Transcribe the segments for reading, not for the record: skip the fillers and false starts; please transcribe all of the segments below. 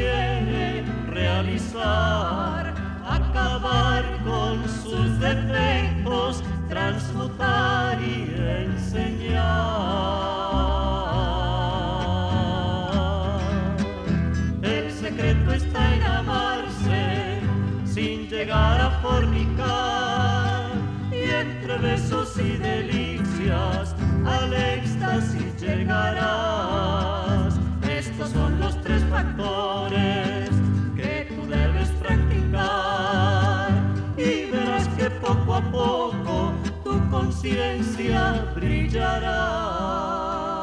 quiere realizar, acabar con sus defectos, transmutar y enseñar. El secreto está en amarse sin llegar a fornicar, y entre besos y delicias al éxtasis llegarás. Estos son los tres factores que tú debes practicar, y verás que poco a poco tu conciencia brillará.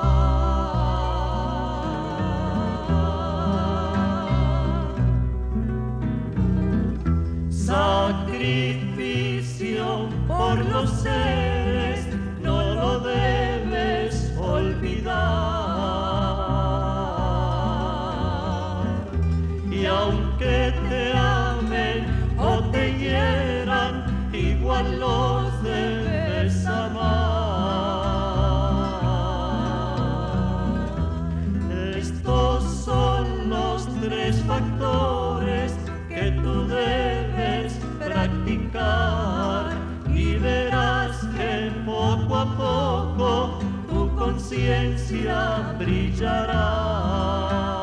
Sacrificio por los seres, no lo debes olvidar. Y aunque te amen o te hieran, igual los debes amar. Estos son los tres factores que tú debes practicar, y verás que poco a poco tu conciencia brillará.